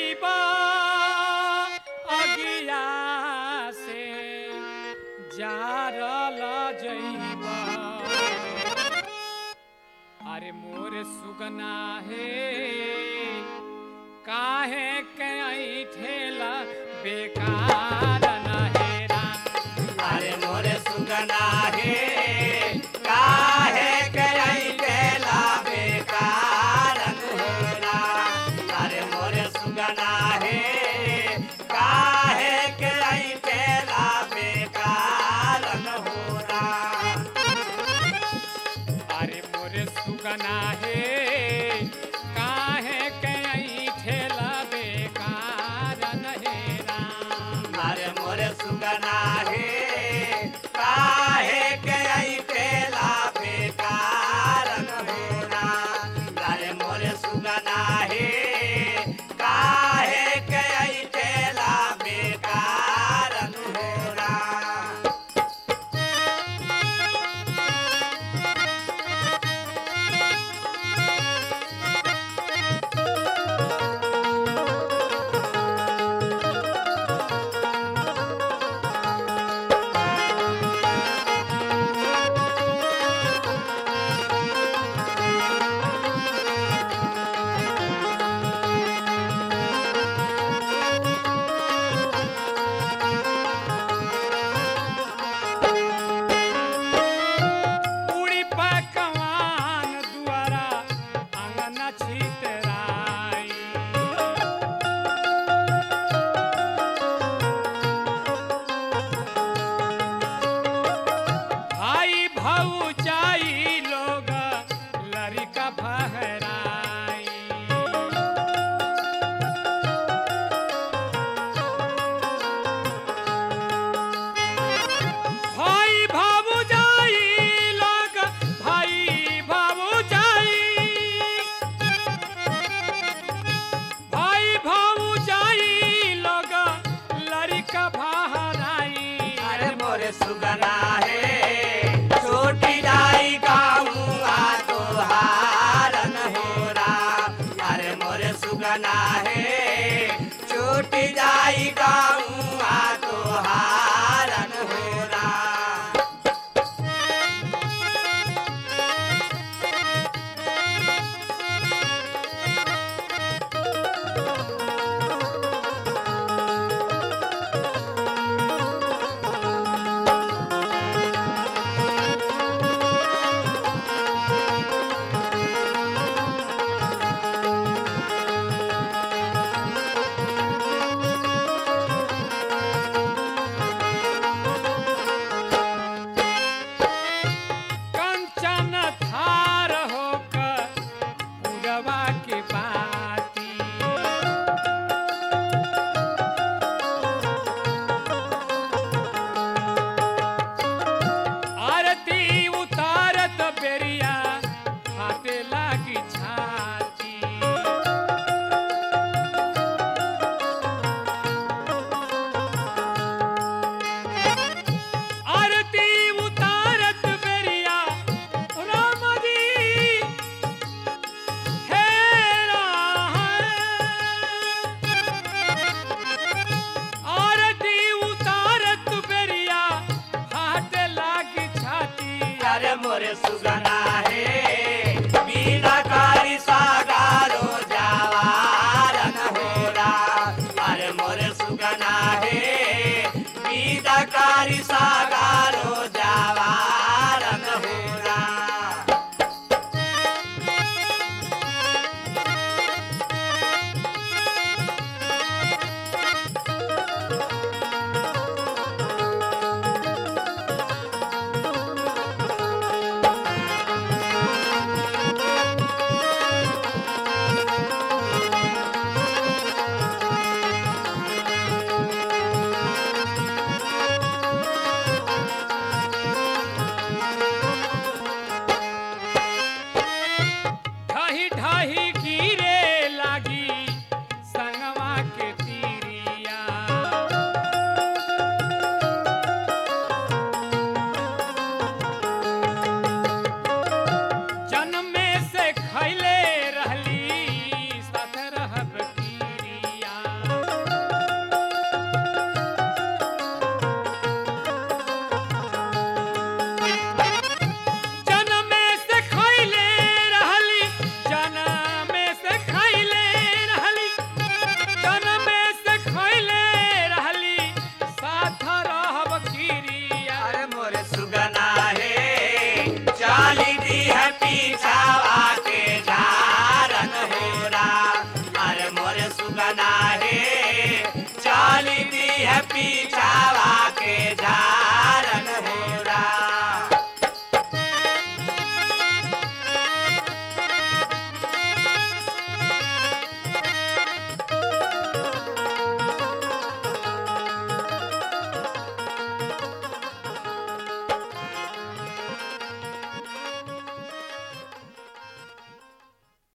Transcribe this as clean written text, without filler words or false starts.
जइबा अगिया से जारल जइबा अरे मोर सुगना हे काहे के ठेला बेकार न हेरा अरे मोरे सुगना हे काहे के ठेला बेकार हेरा अरे मोरे सुगना हे काहे के ठेला बेकार होरा अरे मोरे सुगना हे काहे के ठेला बेकार न हेरा अरे मोरे सुगना हे काहे के ठेला बेकार होरा अरे मोरे सुगना हे काहे के ठेला बेकार होरा पूरी पकवान दुआरा आंगन छितराई भाई भौजाई लोग लड़का बहराई भाई भौजाई लोग भाई भौजाई भाई भौजाई लोग लड़का बहराई अरे मोरे सुगना हे छोटी जाई गाऊंगा तो हारन होरा अरे मोरे सुगना हे छोटी जाई गाऊंगा